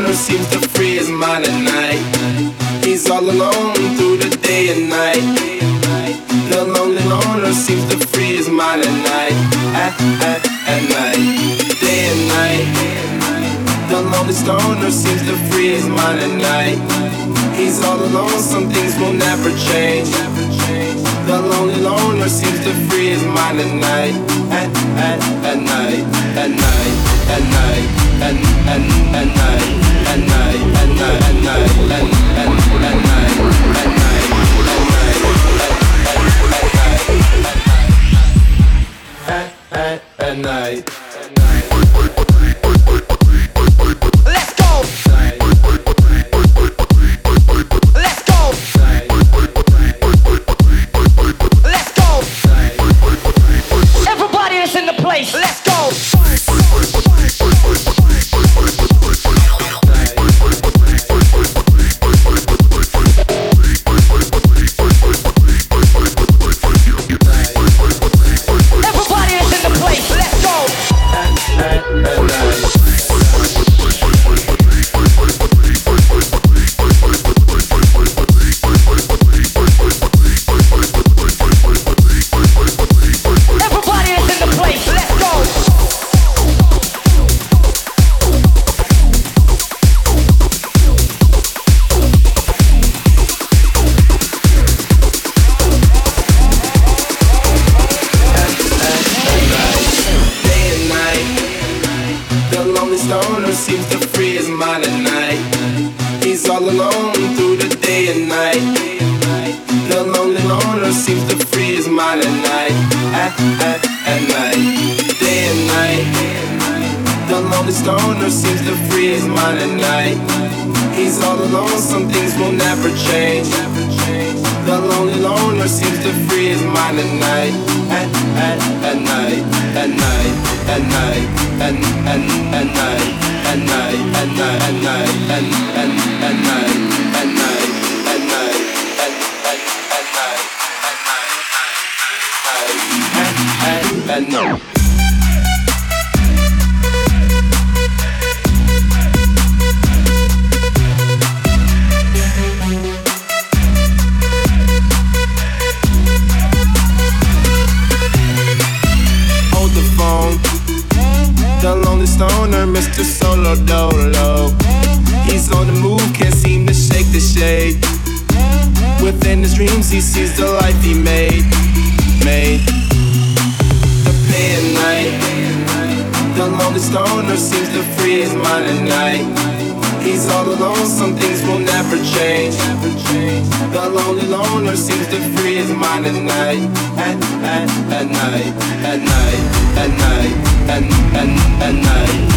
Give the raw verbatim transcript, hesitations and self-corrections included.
loner seems to free his mind at night. He's all alone through the day and night. The lonely loner seems to free his mind at night. At, at, at night. Day and night. The lonely stoner seems to free his mind at night. He's all alone, some things will never change. The lonely loner seems to free his mind at night. At, at, at night. At night. At night. At, at, at night. At night. At night. At night. At, at, at night. At night. At, at, at night. Let's go. Let's go. Let's go. Everybody that's in the place, let's go. Everybody that's in the place, let's go. At, at, at night. Everybody that's in the place, let's go. Day and night. The lonely stoner seems to free his mind at night. He's all alone through the day and night. The lonely loner seems to free his mind at night. At, at, at night. Day and night. The lonely stoner seems to free his mind at night. He's all alone, some things will never change. The lonely loner seems to free his mind at night. At, at, at night. At night. At night. At, at, at night. At night. At night. At night. At, at, at night. At night. At night. At, at, at night. At, at, at night. Hold the phone. The lonely stoner, Mister Solo Dolo. He's on the move, can't seem to shake the shade. Within his dreams, he sees the life he made. Made. The day and night. The lonely stoner seems to free his mind at night. He's all alone, some things will never change. The lonely loner seems to free his mind at night. At, at, at night. At night. At night. At, at, at night.